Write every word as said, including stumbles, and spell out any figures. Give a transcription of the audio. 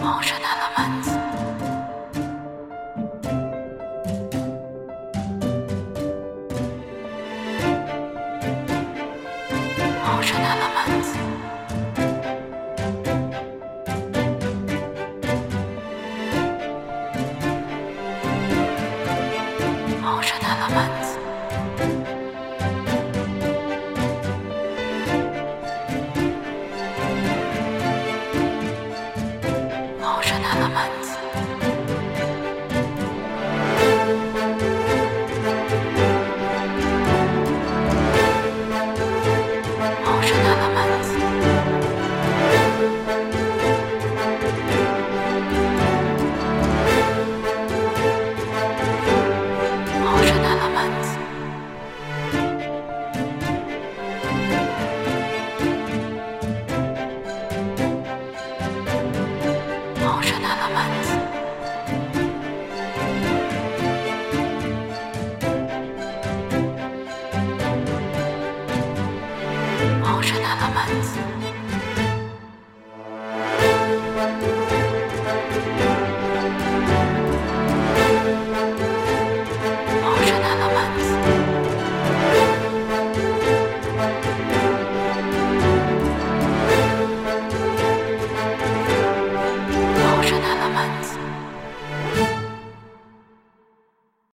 Ocean elements. Ocean elements. Ocean elements. Ocean elements. Ocean elements. Ocean elements. Ocean elements. Ocean elements.